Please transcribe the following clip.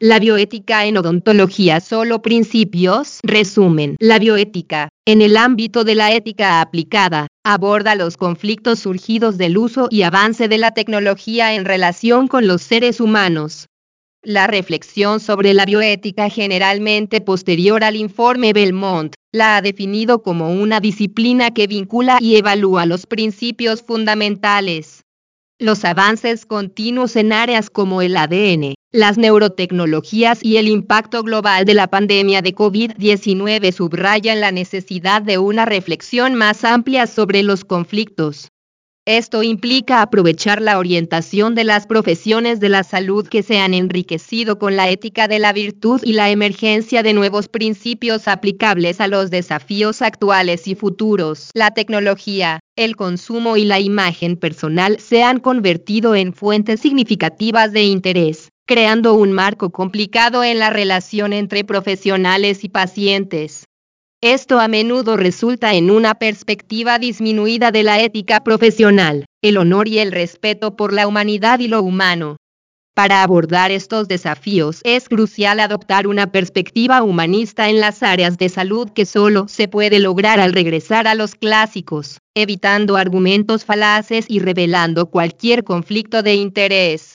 La bioética en odontología, solo principios. Resumen. La bioética, en el ámbito de la ética aplicada, aborda los conflictos surgidos del uso y avance de la tecnología en relación con los seres humanos. La reflexión sobre la bioética, generalmente posterior al informe Belmont, la ha definido como una disciplina que vincula y evalúa los principios fundamentales. Los avances continuos en áreas como el ADN, las neurotecnologías y el impacto global de la pandemia de COVID-19 subrayan la necesidad de una reflexión más amplia sobre los conflictos. Esto implica aprovechar la orientación de las profesiones de la salud que se han enriquecido con la ética de la virtud y la emergencia de nuevos principios aplicables a los desafíos actuales y futuros. La tecnología, el consumo y la imagen personal se han convertido en fuentes significativas de interés, creando un marco complicado en la relación entre profesionales y pacientes. Esto a menudo resulta en una perspectiva disminuida de la ética profesional, el honor y el respeto por la humanidad y lo humano. Para abordar estos desafíos es crucial adoptar una perspectiva humanista en las áreas de salud que solo se puede lograr al regresar a los clásicos, evitando argumentos falaces y revelando cualquier conflicto de interés.